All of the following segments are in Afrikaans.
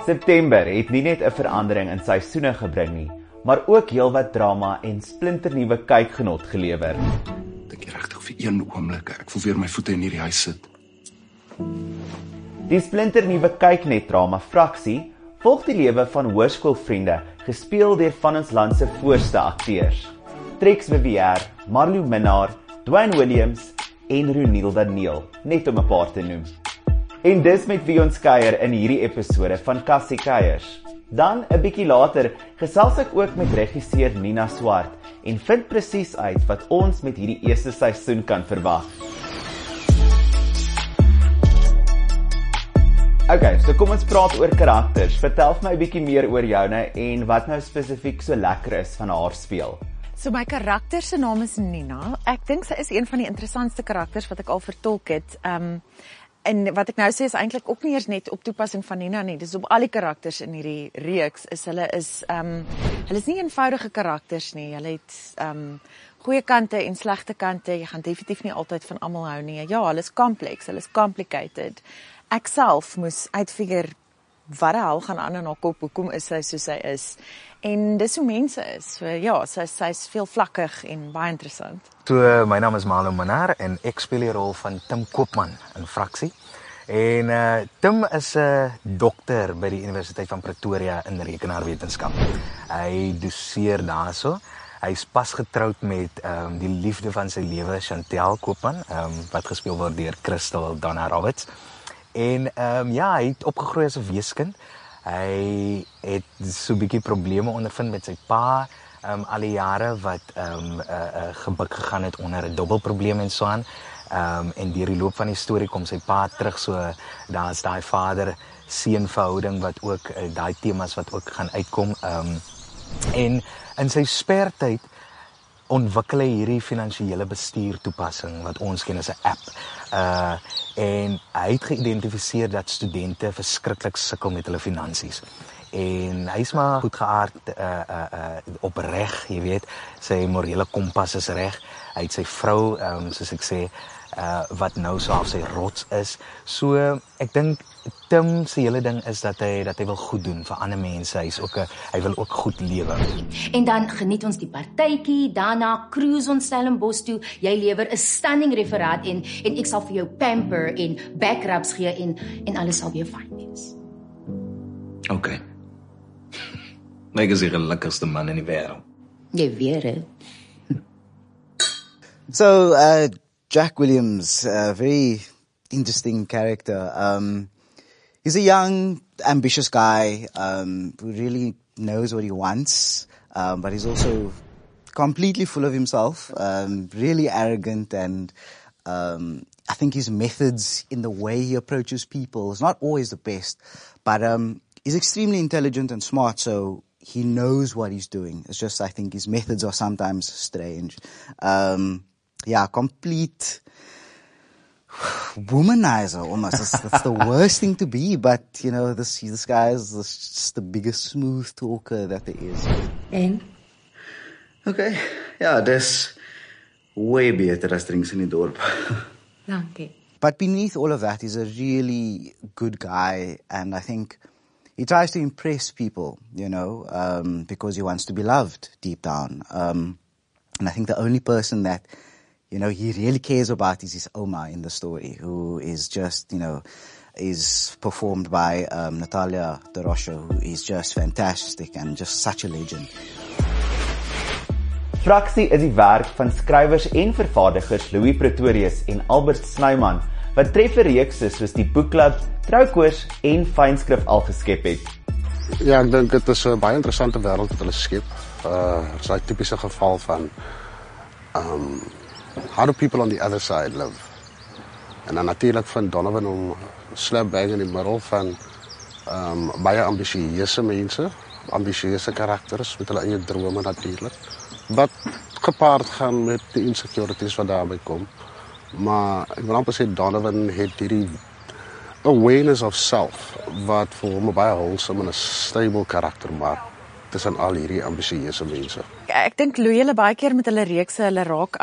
September het nie net 'n verandering in seisoene gebring nie, maar ook heelwat drama en splinternuwe kykgenot gelewer. Dink jy regtig vir een oomblik ek voel weer my voete in hierdie huis sit. Die splinternuwe kyknetdrama Fraksie volg die lewe van hoërskoolvriende, gespeel deur van ons land se voorste akteurs. Trix Vivier, Marlou Minnaar, Dwayne Williams en Ronilda Neal, net om 'n paar te noem. En dis met wie ons kuier in hierdie episode van Kassie Kuiers. Dan, 'n bietjie later, gesels ek ook met regisseur Nina Swart en vind presies uit wat ons met hierdie eerste seisoen kan verwag. Okay, so kom ons praat oor karakters. Vertel my 'n bietjie meer oor Joune en wat nou spesifiek so lekker is van haar speel. So my karakter se naam is Nina. Ek dink sy is een van die interessantste karakters wat ek al vertolk het. En wat ek nou sê is eintlik ook nie eers net op toepassing van Nina nie. Dis op al die karakters in hierdie reeks hulle is nie eenvoudige karakters nie. Hulle het goeie kante en slegte kante. Jy gaan definitief nie altyd van almal hou nie. Ja, hulle is complex, hulle is complicated. Ek self moes uitfigure wat die hel gaan aan in haar kop, hoekom is sy soos sy is. En dis hoe mense is. So ja, sy's veelvlakkig en baie interessant. So, my naam is Marlou Minnaar en ek speel die rol van Tim Koopman in Fraksie. En Tim is 'n dokter by die Universiteit van Pretoria in rekenaarwetenskap. Hy doseer daarso. Hy's pas getroud met die liefde van sy lewe, Chantel Koopman, wat gespeel word deur Crystal Donna Roberts. En ja, hy het opgegroei as 'n weeskind. Hy het so 'n bietjie probleme ondervind met sy pa, al die jare wat gebuk gegaan het onder 'n dubbelprobleem en so aan. En deur die loop van die storie kom sy pa terug, so daar's daai vader-seun verhouding wat ook daai temas wat ook gaan uitkom. En in sy spertyd ontwikkel hy hierdie finansiële bestuur toepassing wat ons ken as 'n app. En hy het geïdentifiseer dat studente verskriklik sukkel met hulle finansies. En hy's maar goedgeaard opreg, jy weet, sy morele kompas is reg. Hy het sy vrou, soos ek sê, wat nou self sy rots is. So ek dink Tim se hele ding is dat hy wil goed doen vir ander mense. Hy wil ook goed lewe. En dan geniet ons die partytjie, daarna cruise ons Stellenbosch toe. Jy lewer 'n stunning referaat en ek sal vir jou pamper en backrubs gee en alles sal weer fyn wees. Okay. Ek is die lekkerste man in die wêreld. Jy weet dit. So, Jack Williams, a very interesting character. He's a young, ambitious guy who really knows what he wants, but he's also completely full of himself, really arrogant, and I think his methods in the way he approaches people is not always the best, but he's extremely intelligent and smart, so he knows what he's doing. It's just, I think his methods are sometimes strange. Yeah, complete womanizer almost. That's the worst thing to be, but you know, this guy is just the biggest smooth talker that there is. En? Okay, ja, dis way beter as drinks in die dorp. Dankie. But beneath all of that, he's a really good guy, and I think he tries to impress people, you know, because he wants to be loved deep down. And I think the only person that, you know, he really cares about is his Oma in the story, who is just, you know, is performed by Natalia de Rocha, who is just fantastic and just such a legend. Fraksie is die werk van skrywers en vervaardigers Louis Pretorius en Albert Snyman, wat trefferreekse soos die Boekklub, Troukoers en Fynskrif al geskep het. Ja, ek dink dit is 'n baie interessante wêreld wat hulle skep. Is 'n tipiese geval van how do people on the other side live? En dan natuurlik van Donovan om slapbag in die middel van baie ambisieuse mense, ambisieuse karakters met hulle eie drome natuurlik, wat gepaard gaan met die insecurities wat daarby kom. Maar ek wil amper sê Donovan het hierdie awareness of self wat vir hom 'n baie wholesome en 'n stable karakter maak tussen al hierdie ambisieuse mense. Ek dink Louis hulle baie keer met hulle reekse, hulle raak aan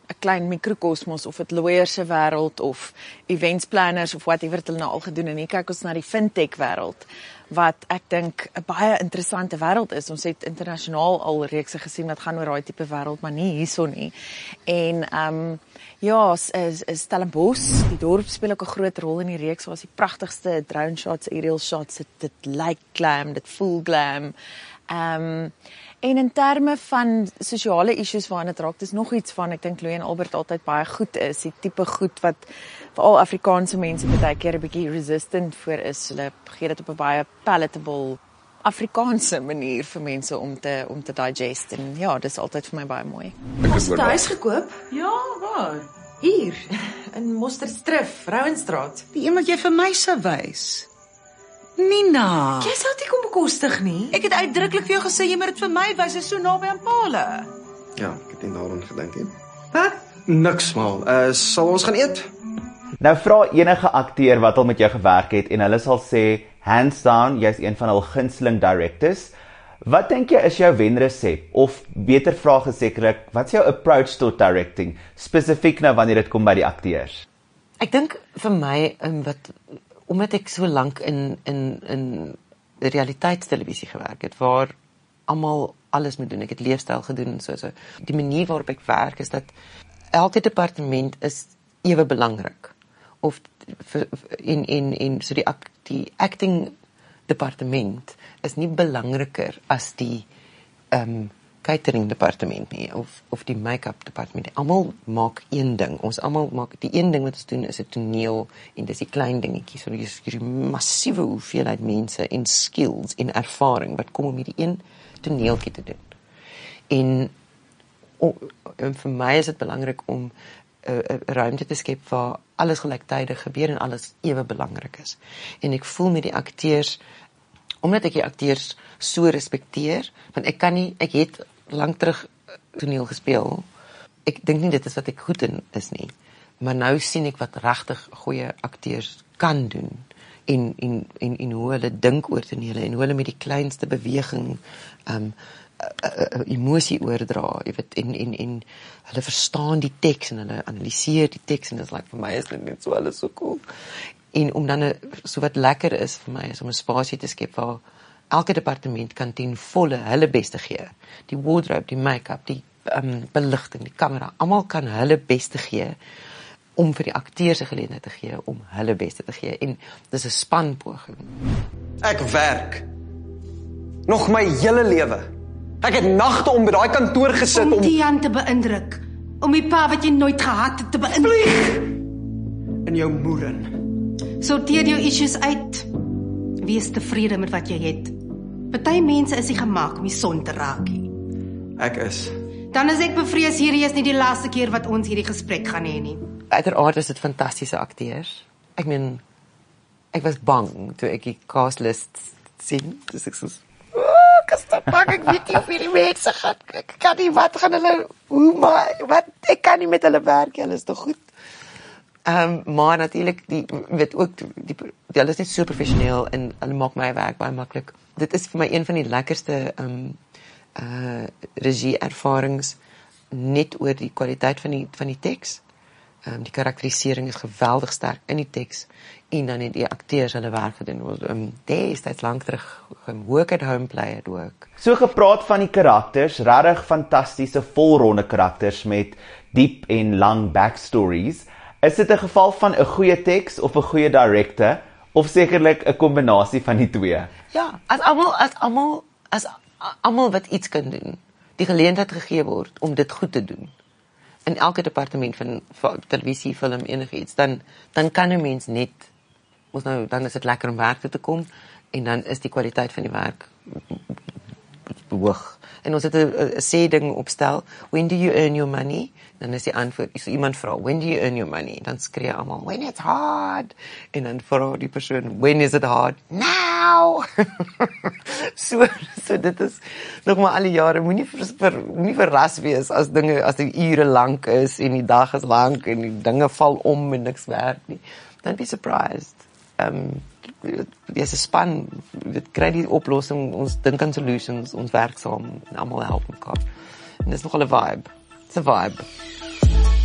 'n klein mikrokosmos of dit lawyers se wêreld of events planners of whatever het hulle nou al gedoen en hier kyk ons na die fintech wêreld wat ek dink 'n baie interessante wêreld is. Ons het internasionaal al reekse gesien wat gaan oor daai tipe wêreld, maar nie hierso nie. En ja, Stellenbosch, die dorp speel ook 'n groot rol in die reeks. Daar's die pragtigste drone shots, aerial shots, dit lyk glam, dit voel glam. En in terme van sosiale issues waarna dit raak, dis nog iets van ek dink Louis en Albert altyd baie goed is, die tipe goed wat veral Afrikaanse mense baie keer 'n bietjie resistant voor is. Hulle gee dit op 'n baie palatable Afrikaanse manier vir mense om te digest en ja, dis altyd vir my baie mooi. Ons het 'n huis gekoop? Ja, waar? Hier, In Mosterstrif, Vrouenstraat. die een wat jy vir my sou wys. Nina, Jy sal dit kom bekostig nie. ek het uitdruklik vir jou gesê jy moet dit vir my wys, is so naby aan Paule. Ja, ek het nie daaraan gedink nie. Wat? Niks mal. Sal ons gaan eet? Nou vra enige akteur wat al met jou gewerk het en hulle sal sê, hands down, jy's een van hul gunsteling directors. Wat dink jy is jou wenresep? Of beter vraag gesekerlik, wat is jou approach tot directing, spesifiek nou wanneer dit kom by die akteurs? Ek dink vir my omdat ek so lank in realiteitstelevisie gewerk het waar almal alles moet doen. Ek het leefstyl gedoen en so. Die manier waarop ek werk is dat elke departement is ewe belangrik. Of so die acting departement is nie belangriker as die catering departement nie of die make-up departement. Almal maak een ding. Ons almal maak die een ding wat ons doen is 'n toneel en dis die klein dingetjies. So dis hierdie massiewe hoeveelheid mense en skills en ervaring wat kom om hierdie een toneeltjie te doen. En vir my is dit belangrik om 'n ruimte te skep waar alles gelyktydig gebeur en alles ewe belangrik is. En ek voel met die akteurs, omdat ek die akteurs so respekteer, want ek het lank terug toneel gespeel. Ek dink nie dit is wat ek goed in is nie. Maar nou sien ek wat regtig goeie akteurs kan doen en hoe hulle dink oor tonele en hoe hulle met die kleinste beweging emosie oordra, jy weet, en hulle verstaan die teks en hulle analiseer die teks en dit is vir my is dit net so alles so cool. En om dan so wat lekker is vir my is om 'n spasie te skep waar elke departement kan ten volle hulle beste gee. Die wardrobe, die make-up, die beligting, die kamera, almal kan hulle beste gee om vir die akteurs 'n geleentheid te gee om hulle beste te gee. En dis 'n spanpoging. Ek werk. Nog my hele lewe. Ek het nagte om by daai kantoor gesit om Tiaan te beïndruk. Om die pa wat jy nooit gehad het te beïndruk. in jou moerin. Sorteer jou issues uit. Wees tevrede met wat jy het. Party mense is nie gemaak om die son te raak nie. Ek is. Dan is ek bevrees hierdie is nie die laaste keer wat ons hierdie gesprek gaan hê nie. Uiteraard is dit fantastiese akteurs. Ek meen, ek was bang toe ek die castlist sien. Dus ek soos, ek weet nie hoeveel mense gaan, ek kan nie, wat gaan hulle, ek kan nie met hulle werk, hulle is toch goed. Maar natuurlijk, hulle is net so professioneel en hulle maak my werk baie maklik. Dit is vir my een van die lekkerste regie-ervarings net oor die kwaliteit van die teks. Die karakterisering is geweldig sterk in die teks en dan het die akteurs hulle werk gedoen. Destyds lank terug work at home play het ook. So gepraat van die karakters, regtig fantastiese volronde karakters met diep en lang backstories. Is dit 'n geval van 'n goeie teks of 'n goeie director of sekerlik 'n kombinasie van die twee? Ja, as almal wat iets kan doen, die geleentheid gegee word om dit goed te doen. In elke departement van televisie, film, enigiets, dan kan 'n mens net, dan is dit lekker om werk toe te kom en dan is die kwaliteit van die werk hoog. En ons het 'n sê ding opstel, when do you earn your money? Dan is die antwoord, so iemand vra, when do you earn your money? Dan skree almal, when it's hard. En dan vra die persoon, when is it hard? Now! so dit is nog maar al die jare, moenie verras wees as die ure lank is en die dag is lank en die dinge val om en niks werk nie. Don't be surprised. Dis 'n span, dit kry die oplossing, ons dink aan solutions, ons werk saam en almal help mekaar. En dis nogal 'n vibe. It's a vibe.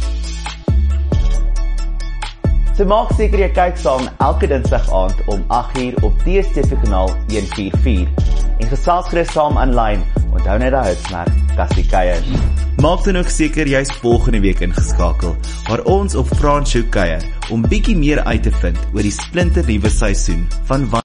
So maak seker jy kyk saam elke Dinsdag aand om 8uur op DStv kanaal 144 en gesels gerus saam aanlyn. Onthou net daai hitsmerk Kassie Kuier. Maak dan ook seker jy's volgende week ingeskakel waar ons op Franshoek kuier om bietjie meer uit te vind oor die splinternuwe seisoen van